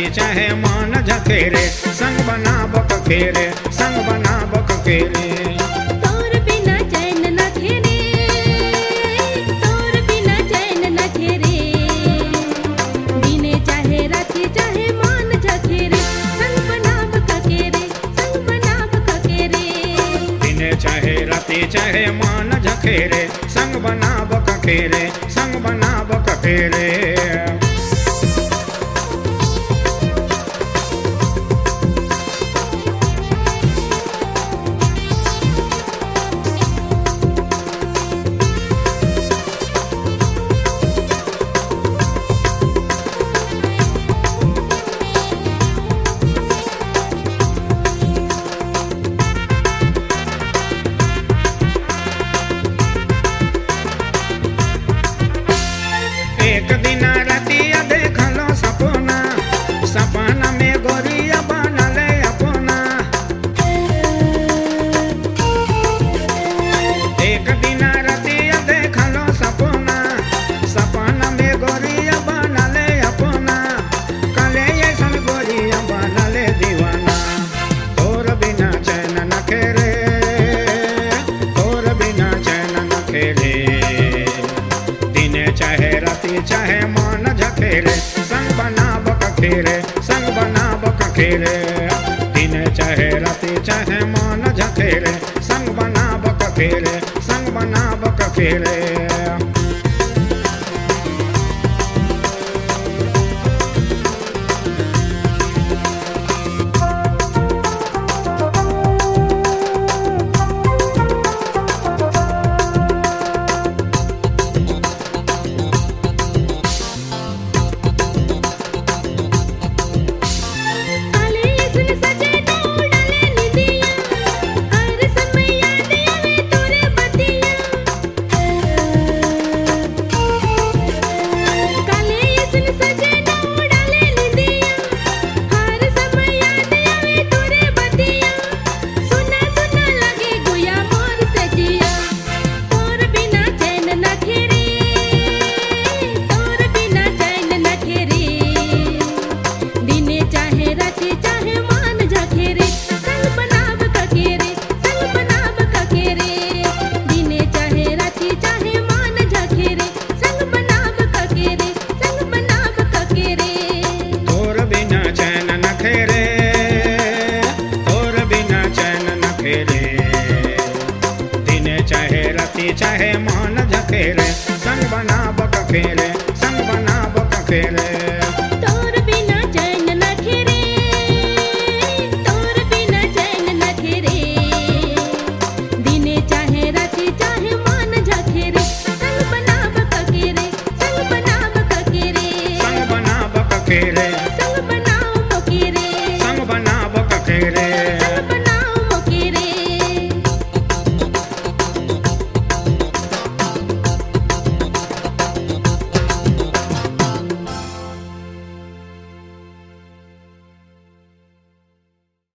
चाहे मान झकेरे, संग बना बखेरे, संग बना बखेरे। तोर बिना चैन न खेरे, तोर बिना चैन न खेरे, दिने चाहे राति चाहे मान झकेरे, संग बना बखेरे, संग बना बखेरे। दिने चाहे राति चाहे मान झकेरे, संग बना बखेरे, संग बना बखेरे। एक दिन रातिया देखलो सपना, सपना में गोरिया बनले अपना। एक दिन रातिया देखलो सपना, सपना में गोरिया बनले अपना। कले ऐसन गोरिया बनले दीवाना, तोर बिना चैन न खेरे, तोर बिना चैन न खेरे। दिने चाहे राति चाहे मान झकेरे, संग बना बखेरे, संग बना बखेरे। दिने चाहे राति चाहे मान झकेरे, संग बना बखेरे, संग बना बखेरे। दिने चाहे राति चाहे मान झकेरे, संग बना बखेरे,